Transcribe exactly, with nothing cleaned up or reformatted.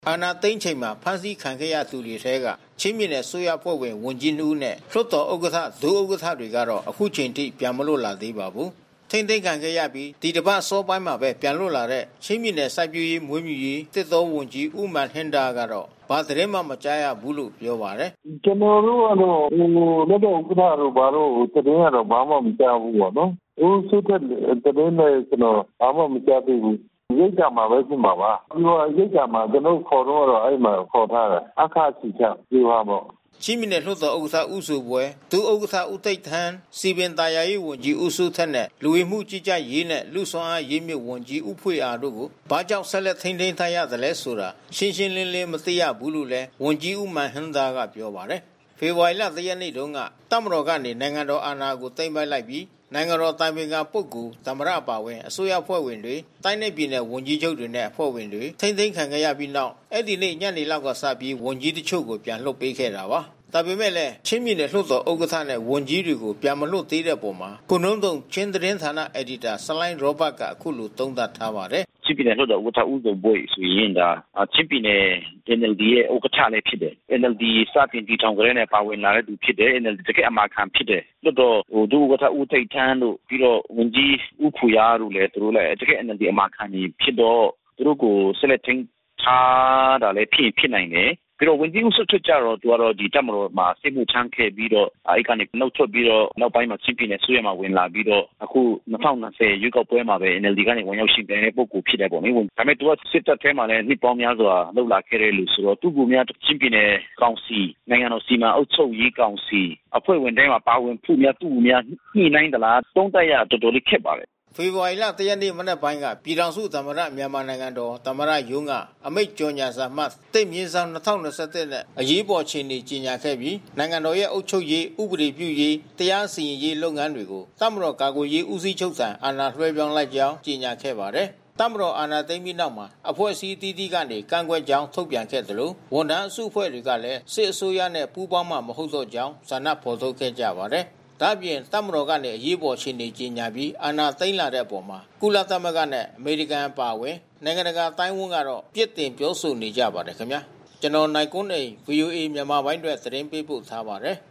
အာဏာသိမ်းချိန်မှာဖမ်းဆီးခံခဲ့ရသူတွေထဲကချင်းပြည်နယ်ဆိုရဖွဲ့ဝင်ဝန်ကြီးနှူးနဲ့လွှတ်တော်ဥက္ကဋ္ဌဒုဥက္ကဋ္ဌတွေကတော့အခုချိန်ထိပြန်မလွတ်လာသေးပါဘူး။ထိမ့်သိမ်းခံခဲ့ရပြီးဒီတစ်ပတ်စောပိုင်းမှာပဲပြန်လွတ်လာတဲ့ချင်းပြည်နယ်စိုက်ပျိုးရေးမွေးမြူရေးတစ်တော်ဝန်ကြီးဦးမန်ဟင်ဒါကတော့ဘာသတင်းမှမကြားရဘူးလို့ပြောပါတယ်။ကျွန်တော်တို့ကတော့ဟိုလက်တော်ဥက္ကဋ္ဌတို့ဘာလို့သတင်းကတော့ဘာမှမကြားဘူးပေါ့နော်။ဦးစစ်တဲ့သတင်းနဲ့ကျွန်တော်ဘာမှမကြားသေးဘူး။ရိတ်ကြမှာပဲဖြစ်မှာပါ။ဒီတော့ရိတ်ကြမှာကျွန်တော်ခေါ်တော့တော့အဲ့မှာခေါ်ထားတယ်။အခါချီချပြေးပါပေါ့။ချင်းပြည်နယ်လွှတ်တော်ဥက္ကဋ္ဌဦးစုပွဲဒုဥက္ကဋ္ဌဦးသိတ်ထန်းစီပင်သားယာရေးဝန်ကြီးဦးစုထက်နဲ့လူဝင်မှုကြီးကြပ်ရေးနဲ့လူဆောင်အားရေးမြစ်ဝန်ကြီးဦးဖွေအားတို့ကိုဘာကြောင့်ဆက်လက်ထိန်းသိမ်းထားရတယ်လဲဆိုတာရှင်းရှင်းလင်းလင်းမသိရဘူးလို့လည်းဝန်ကြီးဦးမန်ဟင်ဒါကပြောပါတယ်။ဖေဖော်ဝါရီလတရက်နေ့တုန်းကတပ်မတော်ကနေနိုင်ငံတော်အာဏာကိုသိမ်းပိုက်လိုက်ပြီးနိုင်ငံတော်တိုင်ပင်ခံပုဂ္ဂိုလ်သမ္မတအပါဝင်အစိုးရဖွဲ့ဝင်တွေတိုင်းနယ်ပြည်နယ်ဝန်ကြီးချုပ်တွေနဲ့အဖွဲ့ဝင်တွေထိမ့်သိမ်းခံခဲ့ရပြီးနောက်အဲ့ဒီနေ့ညနေလောက်ကစပြီးဝန်ကြီးတချို့ကိုပြန်လွှတ်ပေးခဲ့တာပါ။ဒါပေမဲ့လည်းချင်းပြည်နယ်လွှတ်တော်ဥက္ကဋ္ဌနဲ့ဝန်ကြီးတွေကိုပြန်မလွတ်သေးတဲ့ပုံမှာခုနှုံးတုံချင်းသတင်းဌာနအယ်ဒီတာဆလိုင်းရောဘတ်ကအခုလိုသုံးသပ်ထားပါတယ်။ချင်းပြည်နယ်လွှတ်တော်ဥက္ကဋ္ဌဦးစုံဘွေဆိုရင်ဒါချင်းပြည်နယ် N L D ရဲ့ဥက္ကဋ္ဌလည်းဖြစ်တယ်။ N L D စတင်တည်ထောင်ကြတဲ့နဲ့ပါဝင်လာတဲ့သူဖြစ်တယ်။ N L D တကယ်အမာခံဖြစ်တယ်။လွှတ်တော်ဟိုဒုဥက္ကဋ္ဌဦးထိတ်ထန်းတို့ပြီးတော့ဝန်ကြီးဦးခွေအားတို့လည်းသူတို့လည်းတကယ် N L D အမာခံကြီးဖြစ်တော့သူတို့ကိုဆက်လက်ထိန်းထားတာလည်းဖြစ်ဖြစ်နိုင်တယ်။ပြီးတော့ဝန်ကြီးဦးစွတ်ထွက်ကြတော့သူကတော့ဒီတပ်မတော်မှာစစ်မှုထမ်းခဲ့ပြီးတော့အဲဒီကနေနှုတ်ထွက်ပြီးတော့နောက်ပိုင်းမှာချင်းပြည်နယ်ဆွေးရမှာဝင်လာပြီးတော့အခု၂၀၂၀ရွေးကောက်ပွဲမှာပဲ N L D ကနေဝင်ရောက်ရှင်ပြိုင်တဲ့ပုဂ္ဂိုလ်ဖြစ်တယ်ပေါ့လေ။ဒါပေမဲ့သူကစစ်တပ်ထဲမှာလည်းနှစ်ပေါင်းများစွာလှုပ်လာခဲ့တဲ့လူဆိုတော့သူ့ကိုများချင်းပြည်နယ်ကောင်စီနိုင်ငံတော်စီမံအုပ်ချုပ်ရေးကောင်စီအဖွဲ့ဝင်တိုင်းမှာပါဝင်ဖို့များသူ့ကိုများညှိနှိုင်းသလားသုံးသပ်ရတော်တော်လေးခက်ပါတယ်ဖေဖော်ဝါရီလတရက်နေ့မနက်ပိုင်းကပြည်ထောင်စုသမ္မတမြန်မာနိုင်ငံတော်သမ္မတရုံးကအမိန့်ကြော်ညာစာမှတ်တိတ်မြင့်ဆောင်၂၀၂၁နဲ့အရေးပေါ်အခြေအနေကြီးညာခဲ့ပြီးနိုင်ငံတော်ရဲ့အုပ်ချုပ်ရေးဥပဒေပြုရေးတရားစီရင်ရေးလုပ်ငန်းတွေကိုတပ်မတော်ကာကွယ်ရေးဦးစီးချုပ်ထံအာဏာလွှဲပြောင်းလိုက်ကြောင်းကြီးညာခဲ့ပါတယ်တပ်မတော်အာဏာသိမ်းပြီးနောက်မှာအဖွဲ့အစည်းအသီးသီးကနေကန့်ကွက်ကြောင်းထုတ်ပြန်ခဲ့သလိုဝန်ထမ်းအစုအဖွဲ့တွေကလည်းစစ်အစိုးရနဲ့ပူးပေါင်းမှမဟုတ်တော့ကြောင်းဇာနဖော်ထုတ်ခဲ့ကြပါတယ်ဒါ့အပြင်တပ်မတော်ကနေအရေးပေါ်အခြေအနေကြီးညာပြီးအာဏာသိမ်းလာတဲ့အပေါ်မှာကုလသမဂ္ဂနဲ့အမေရိကန်အပါအဝင်နိုင်ငံတကာတိုင်းဝန်ကတော့ပြစ်တင်ပြောဆိုနေကြပါတယ်ခင်ဗျာကျွန်တော်နိုင်ကွန်းအိန် V O A မြန်မာပိုင်းအတွက်သတင်းပေးပို့ထားပါတယ်